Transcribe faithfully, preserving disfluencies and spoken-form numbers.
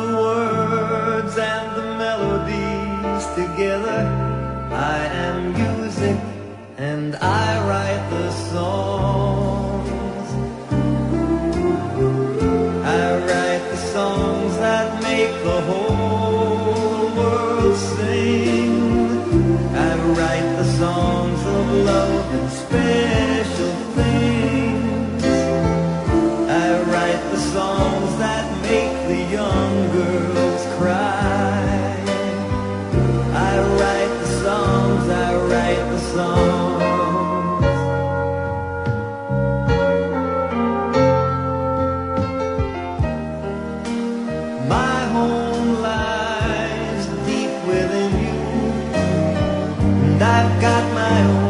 the words and the melodies together. I am music and I write the songs. I write the songs that make the whole world sing. I write the songs of love and special things. I write the songs that make the young girls cry. I write the songs, I write the songs. My home lies deep within you, and I've got my own